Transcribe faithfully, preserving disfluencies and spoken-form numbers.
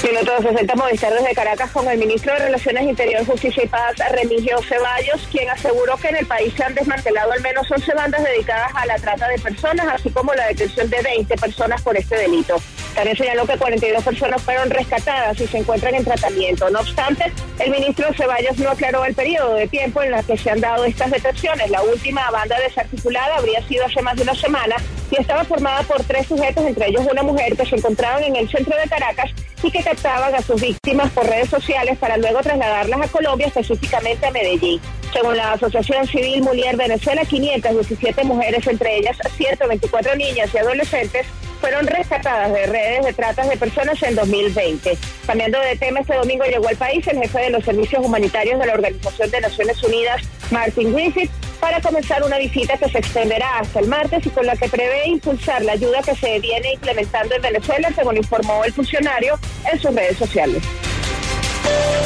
Minuto sesenta Movistar desde Caracas con el ministro de Relaciones Interior, Justicia y Paz, Remigio Ceballos, quien aseguró que en el país se han desmantelado al menos once bandas dedicadas a la trata de personas, así como la detención de veinte personas por este delito. También señaló que cuarenta y dos personas fueron rescatadas y se encuentran en tratamiento. No obstante, el ministro Ceballos no aclaró el periodo de tiempo en el que se han dado estas detenciones. La última banda desarticulada habría sido hace más de una semana y estaba formada por tres sujetos, entre ellos una mujer, que se encontraban en el centro de Caracas y que captaban a sus víctimas por redes sociales para luego trasladarlas a Colombia, específicamente a Medellín. Según la Asociación Civil Mulier Venezuela, quinientas diecisiete mujeres, entre ellas ciento veinticuatro niñas y adolescentes, fueron rescatadas de redes de tratas de personas en dos mil veinte. Cambiando de tema, este domingo llegó al país el jefe de los servicios humanitarios de la Organización de Naciones Unidas, Martin Griffiths, para comenzar una visita que se extenderá hasta el martes y con la que prevé impulsar la ayuda que se viene implementando en Venezuela, según informó el funcionario en sus redes sociales.